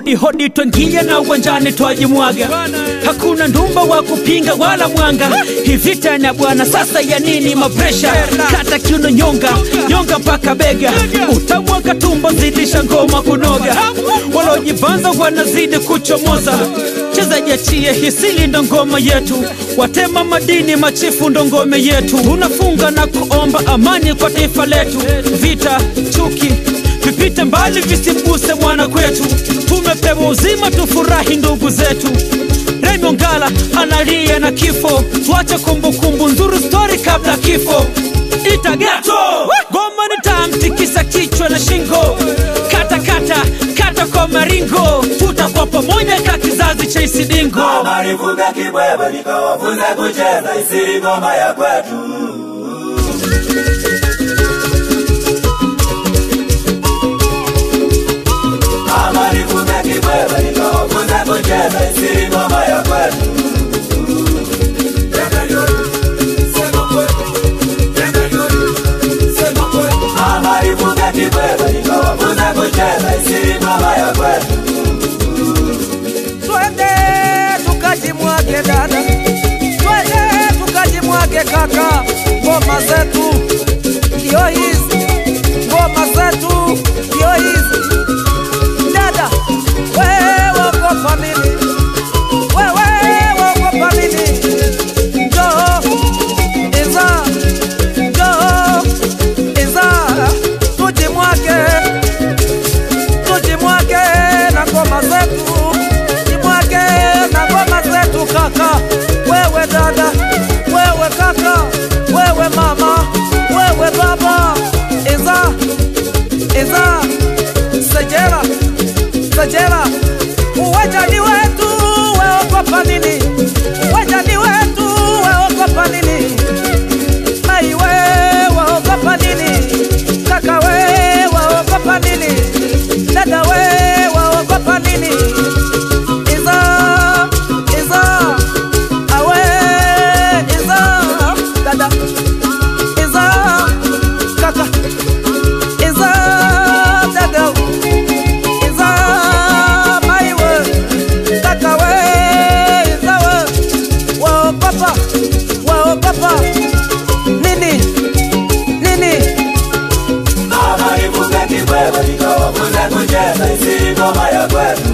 hodi hodi tuingie na uwanjani twajimwaga. Hakuna ndumba wa kupinga wala mwanga. Hii vita na bwana sasa ya nini mapresha? Kata kiuno nyonga, nyonga mpaka bega. Utamwaga tumbo zidisha ngoma kunoga. Walojibanza wanazidi kuchomoza. Cheza jachie hisili ndo ngoma yetu. Watema madini machifu ndo ngome yetu. Tunafunga na kuomba amani kwa taifa letu. Vita, chuki, vipite mbali visibuse mwana kwetu. Tumepewa uzima tufurahi ndugu zetu. Remy Ongala analia na kifo. Tuache kumbukumbu nzuri story kabla kifo. Ita ghetto goma ni tamtikisa kichwa na shingo. Kata kata kata kwa maringo. Tutakuwa pamoja ka kizazi cha isidingo. Mama nifuga kibweba nikawafunza kucheza isiri ngoma ya kwetu. Mama nifuga kibweba nikawafunza kucheza isiri ngoma ya kwetu. Mama nifuga kibweba nikawafunza kucheza isiri ngoma ya kwetu. Twende tukajimwage dada, twende tukajimwage kaka. Ngoma zetu ndio hizi, ngoma zetu ndio hizi. Dada wewe ogopa nini? Wewe ogopa nini? Njoo Iza, njoo Iza, tujimwage, tujimwage na ngoma zetu. Kaka, wewe dada, wewe kaka, wewe mama, wewe baba. Iza, Iza, Sajera, Sajera. Uwajani wetu, wewe ogopa nini? Uwajani wetu, wewe ogopa nini? Mai wewe ogopa nini? Kaka wewe ogopa nini? Dada wewe ogopa nini? Ngoma ya kwetu.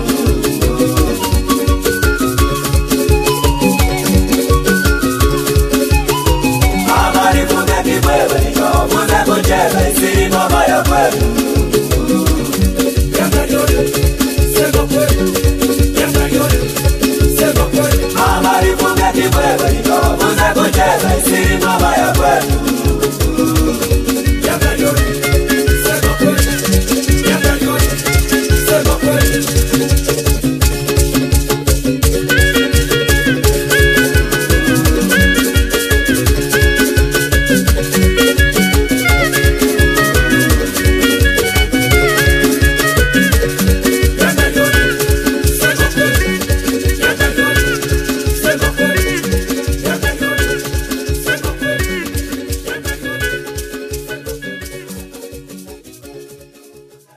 Mama nifuga kibweba nikawafunza kucheza isiri ngoma ya kwetu.